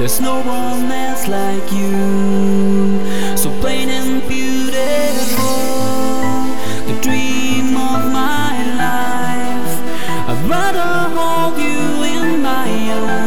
There's no one else like you, so plain and beautiful, the dream of my life. I'd rather hold you in my arms